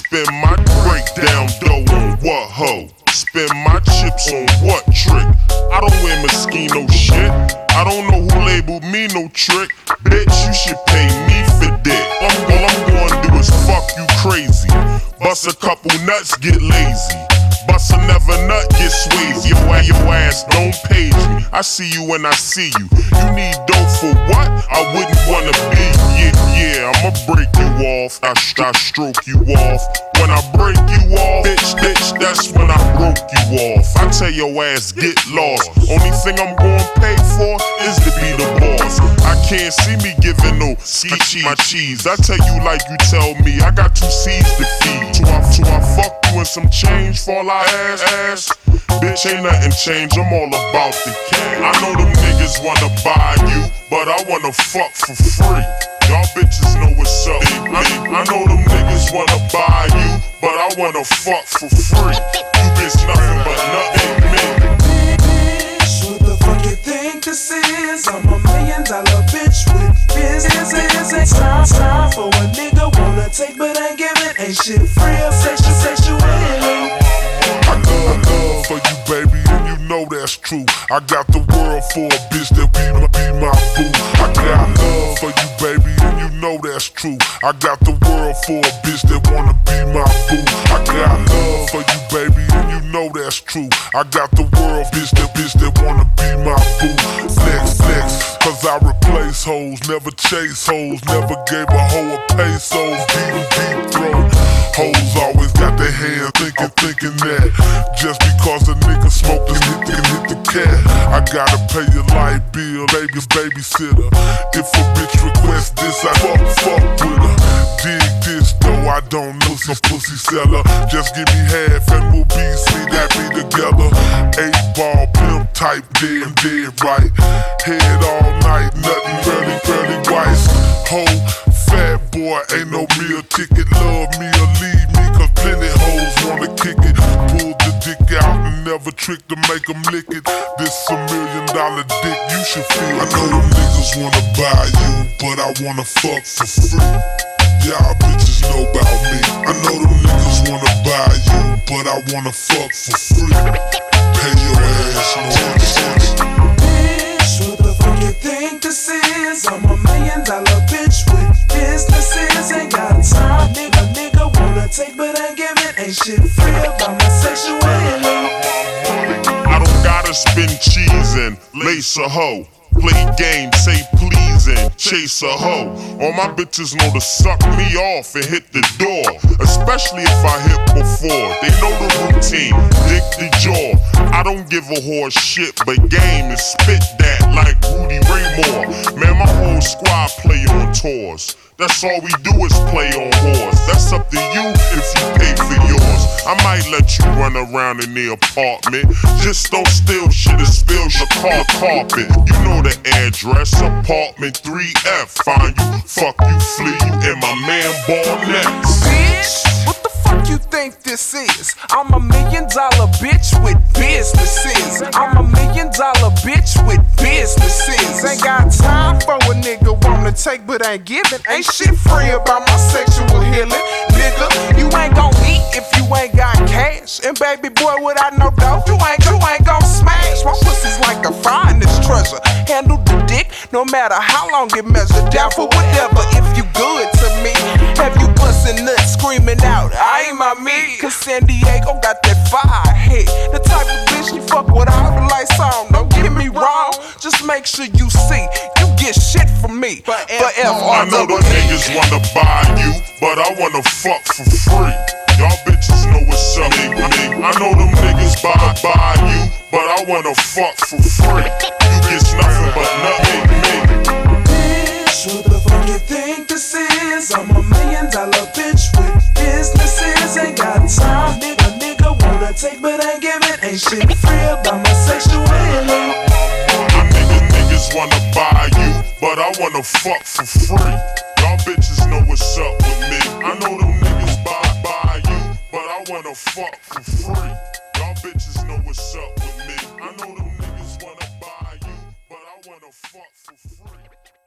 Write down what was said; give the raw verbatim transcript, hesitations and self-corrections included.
Spend my breakdown dough on what hoe? Spend my chips on what trick? I don't wear Moschino shit. I don't know who labeled me no trick. Bitch, you should pay me for that. All, all I'm gonna do is fuck you crazy. Bust a couple nuts, get lazy. Bust another nut, get swayzy. Your, your ass don't page me. I see you when I see you. You need dope for what? I wouldn't wanna be. Yeah, yeah, I'ma break you off. I, I stroke you off. When I break you off, bitch, bitch, that's when I broke you off. I tell your ass, get lost. Only thing I'm gonna pay for is to be the boss. I can't see me giving no ski cheese. My cheese. I tell you like you tell me. I got two seeds to feed. Till I, till I fuck you and some change fall out ass, ass. Bitch, ain't nothing change. I'm all about the cash. I know them niggas wanna buy you, but I wanna fuck for free. Y'all bitches know what's up. I, I know them niggas wanna buy you, but I wanna fuck for free. You bitch nothing but nothing me. Bitch, what the fuck you think this is? I'm a million dollar bitch with business. Ain't time, time for a nigga wanna take but ain't giving. Ain't shit free of sexual, sexual healing. I love, love for you, baby, and you know that's true. I got the world for a bitch that be my, be my boo. I got love for you, baby, and you know that's true. I got the world for a bitch that wanna be my boo. I got love for you, baby, and you know that's true. I got the world, bitch that bitch that wanna be my boo. Flex, flex, cause I replace hoes, never chase hoes, never gave a hoe a pesos, deep, deep throat. Hoes always got their hands thinking, thinking that just because a nigga smoke this hit the, hit the cat, I gotta pay your light bill, baby's babysitter. If a bitch requests this, I fuck, fuck with her. Dig this though, I don't know some pussy seller. Just give me half and we'll be see that be together. Eight ball pimp type, dead, dead right. Head all night, nothing really, really wise. Ho, fat boy, ain't no meal ticket. Love me or leave me, cause plenty hoes wanna kick it. Pull the dick out and never trick to make them lick it. This a million dollar dick, you should feel. I know them niggas wanna buy you, but I wanna fuck for free. Y'all bitches know about me. I know them niggas wanna buy you, but I wanna fuck for free. Pay your ass no money. Bitch, what the fuck you think this is? I'm a million dollar bitch with businesses. Ain't got time, nigga, nigga wanna take but ain't giving. Ain't shit free about my sexual healing. I don't gotta spin cheese and lace a hoe. Play games, say please and chase a hoe. All my bitches know to suck me off and hit the door. Especially if I hit before. They know the routine, dick the jaw. I don't give a horse shit, but game is spit that like Rudy Ray Moore. Man, my whole squad play on tours. That's all we do is play on horse. That's up to you if you pay for yours. I might let you run around in the apartment. Just don't steal shit and spill your car carpet. You know the address, apartment three F. Find you, fuck you, flee you, and my man born next. Bitch, what the fuck you think this is? I'm a million dollar bitch with businesses. I'm a million dollar bitch with businesses. Ain't got time for a nigga wanna take but ain't giving. Ain't shit free about my sexual healing. Nigga, you ain't gon' eat if you ain't got cash. And baby boy, without no dough, you ain't, you ain't gon' smash. My pussy's like the finest treasure. Handle the dick, no matter how long it measure. Down for whatever if you good to me. Have you bustin' nuts screaming out, I ain't my me. Cause San Diego got that fire hit. The type of bitch you fuck with all the lights on. Don't get me wrong, just make sure you see you get shit from me. Forever. I know the niggas wanna buy you, but I wanna fuck for free. Y'all bitches know what's up. I know them niggas buy, buy you, but I wanna fuck for free. You get nothing but nothing me. Bitch, what the fuck you think this is? I'm a million dollar bitch with businesses. Ain't got time, nigga, nigga wanna take but ain't giving. Ain't shit free about my sexual healing. I niggas, niggas wanna buy you, but I wanna fuck for free. Y'all bitches know what's up with me. I know them niggas buy, buy you, but I wanna fuck for free. Y'all bitches know what's up with me. I know them niggas wanna buy you, but I wanna fuck for free.